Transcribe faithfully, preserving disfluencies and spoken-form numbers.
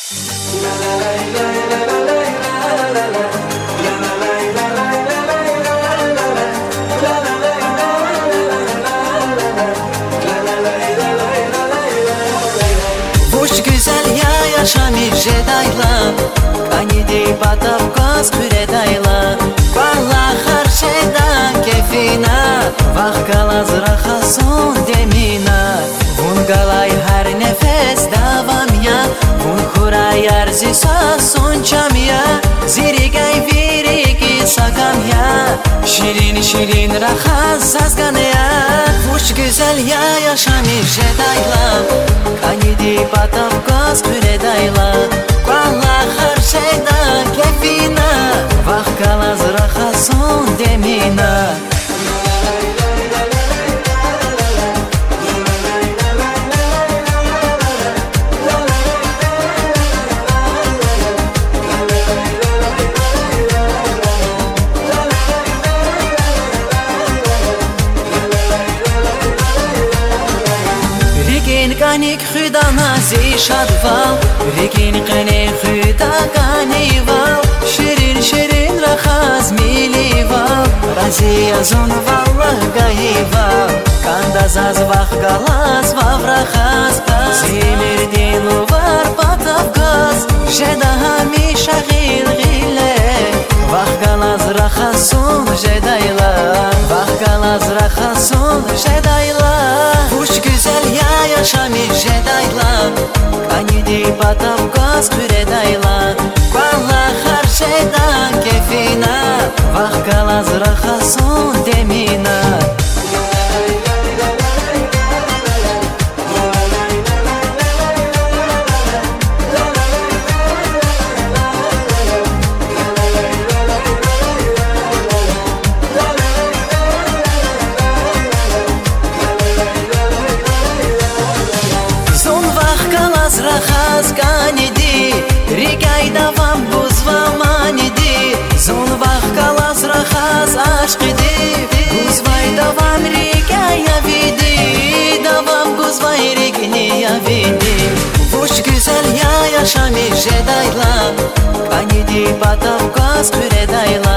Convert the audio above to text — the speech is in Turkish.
Vuş güzel ya yaşami jedayla Kanidi batavkaz küredayla Valla her şeyden kefina Vahkalaz rahasun demina Vun galay her nefes davam ya Vun kuray arzisa sonçam ya Zirigay virigi sakam ya Şirin şirin rahaz sazgan ya Vuş güzel ya yaşami jedayla Kanidi batavkaz küredayla Valla her şeyden kefina Vahkalaz rahasun demina Kanik khuda nazi shadval Rikin qani khuda kanival Shirin shirin rakhaz milival Razi azun vallah gahival Kandaz az vah galaz vav rakhaz Zimirdin var patavkaz Jeda hamisha ghil ghile Vah galaz rakhasun jedayla Vah galaz rakhasun jedayla Vuş güzel ya yaşami jedayla Kanidi batavkaz küredayla Valla her şeyden kefina Vah galaz rakhasun demina Rakhaz kanidi Rigay davam buzva manidi Zon vah kalas rakhaz aşkidi Guzvay davam rigay yavidi Davam guzvay rigni yavidi Vuş güzel ya yaşami jedayla Kanidi batavkaz küredayla